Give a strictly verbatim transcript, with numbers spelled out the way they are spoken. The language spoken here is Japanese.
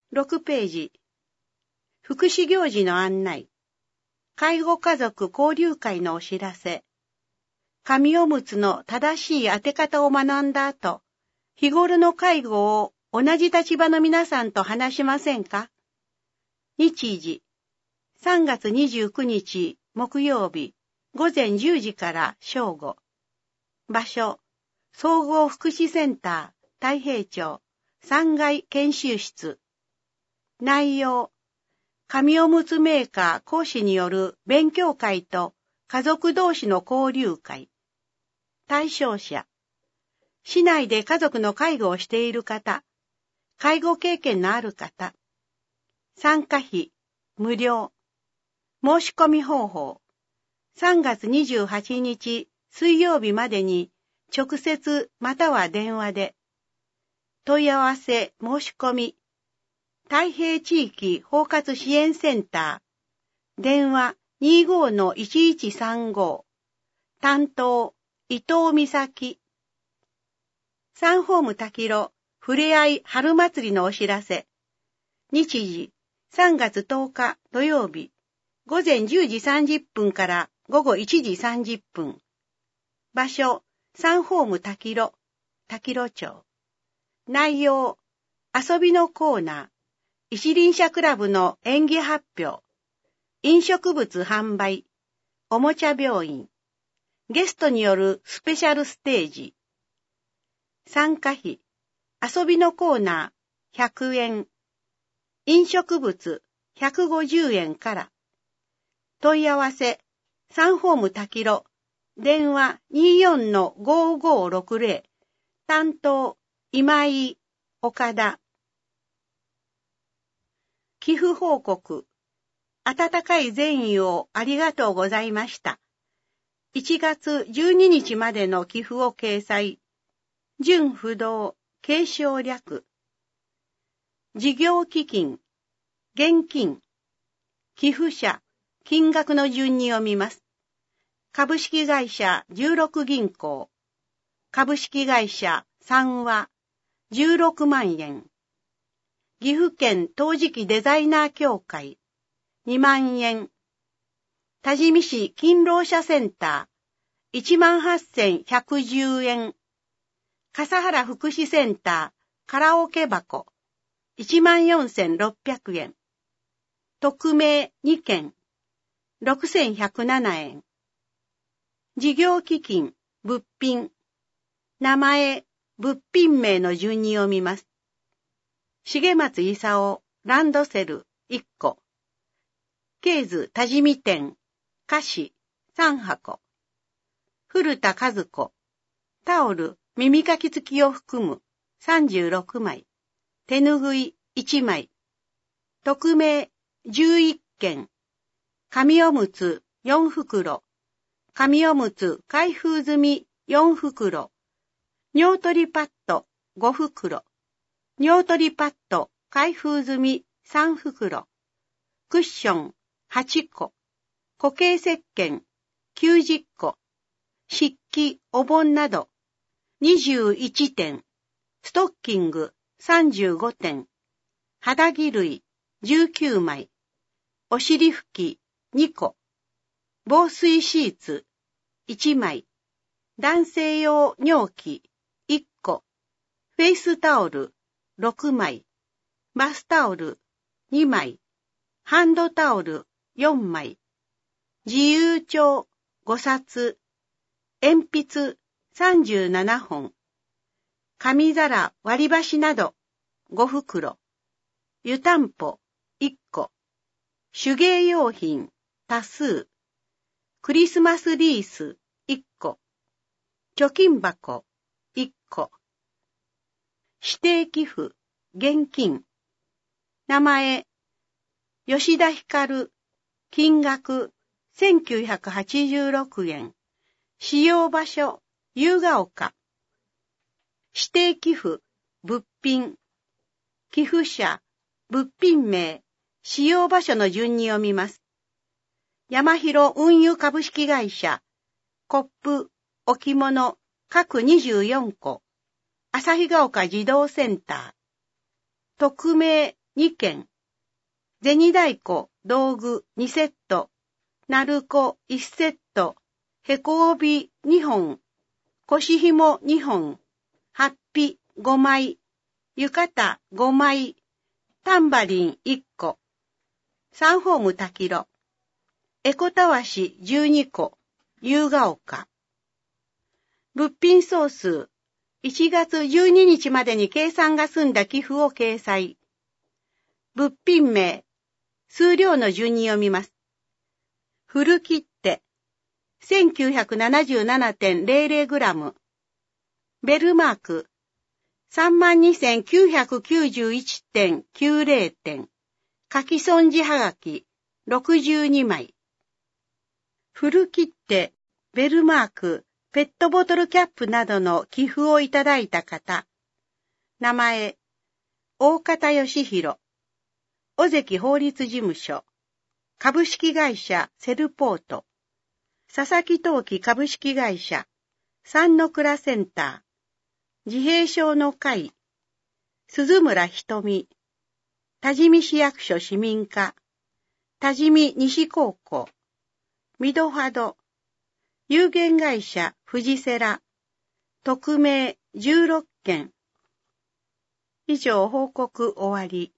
ろくページ。福祉行事の案内。介護家族交流会のお知らせ。紙おむつの正しい当て方を学んだ後、日頃の介護を同じ立場の皆さんと話しませんか？日時、さんがつにじゅうくにち木曜日、ごぜんじゅうじから正午。場所、総合福祉センター、太平町、さんがい研修室。内容、紙おむつメーカー講師による勉強会と家族同士の交流会。対象者、市内で家族の介護をしている方、介護経験のある方。参加費、無料。申し込み方法、さんがつにじゅうはちにち水曜日までに直接または電話で。問い合わせ申し込み、太平地域包括支援センター、電話 にじゅうごのいちいちさんご、担当、伊藤美咲。サンホームたきろふれあい春祭りのお知らせ。日時、さんがつとおか土曜日、ごぜんじゅうじさんじゅっぷんからごごいちじさんじゅっぷん。場所、サンホームたきろ、たきろ町。内容、遊びのコーナー、一輪車クラブの演技発表、飲食物販売、おもちゃ病院、ゲストによるスペシャルステージ。参加費、遊びのコーナーひゃくえん、飲食物ひゃくごじゅうえんから。問い合わせ、サンホームたきろ、電話 にじゅうよんのごごろくぜろ、担当、今井、岡田。寄付報告。温かい善意をありがとうございました。いちがつじゅうににちまでの寄付を掲載。純不動、継承略。事業基金、現金、寄付者、金額の順に読みます。株式会社じゅうろく銀行、株式会社三和、じゅうろくまんえん。岐阜県陶磁器デザイナー協会、にまんえん。多治見市勤労者センター、いちまんはっせんひゃくじゅうえん。笠原福祉センター、カラオケ箱、いちまんよんせんろっぴゃくえん。匿名にけん、ろくせんひゃくななえん。事業基金、物品。名前、物品名の順に読みます。重松勲、ランドセル、いっこ。ケーズ多治見店、菓子、さんはこ。古田和子、タオル、耳かき付きを含む、さんじゅうろくまい。手ぬぐい、いちまい。匿名、じゅういっけん。紙おむつ、よんふくろ。紙おむつ、開封済み、よんふくろ。尿取りパッド、ごふくろ。尿取りパッド、開封済み、さんふくろ。クッション、はちこ。固形石鹸、きゅうじゅっこ。漆器、お盆など、にじゅういってん。ストッキング、さんじゅうごてん。肌着類、じゅうきゅうまい。お尻拭き、にこ。防水シーツ、いちまい。男性用尿器、いっこ。フェイスタオル、ろくまい。バスタオル、にまい。ハンドタオル、よんまい。自由帳、ごさつ。鉛筆、さんじゅうななほん。紙皿、割り箸など、ごふくろ。湯たんぽ、いっこ。手芸用品、多数。クリスマスリース、いっこ。貯金箱、いっこ。指定寄付、現金。名前、吉田ひかる。金額、せんきゅうひゃくはちじゅうろくえん。使用場所、夕ヶ丘。指定寄付、物品。寄付者、物品名、使用場所の順に読みます。山広運輸株式会社、コップ、置物、各にじゅうよんこ。旭ヶ丘児童センター。匿名にけん、銭太鼓、道具にセット、鳴子いちセット、へこ帯にほん、腰紐にほん、はっぴごまい、浴衣ごまい、タンバリンいっこ、サンホームたきろ、エコたわしじゅうにこ、夕ヶ丘。物品総数、いちがつじゅうににちまでに計算が済んだ寄付を掲載。物品名、数量の順に読みます。古切手、せんきゅうひゃくななじゅうななてんゼロゼログラム。ベルマーク、さんまんにせんきゅうひゃくきゅうじゅういちてんきゅうゼロてん。書き損じはがき、ろくじゅうにまい。古切手、ベルマーク、ペットボトルキャップなどの寄付をいただいた方。名前、大方義弘。尾関法律事務所。株式会社セルポート。佐々木陶器株式会社。三の倉センター。自閉症の会。鈴村瞳。多治見市役所市民課。多治見西高校。ミドファド。有限会社富士セラ。匿名じゅうろっけん。以上報告終わり。